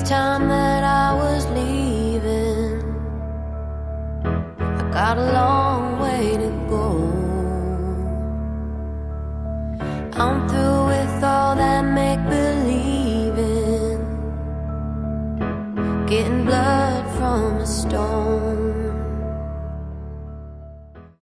time that I was leaving, I got a long way to go. I'm through with all that make-believing, getting blood from a stone.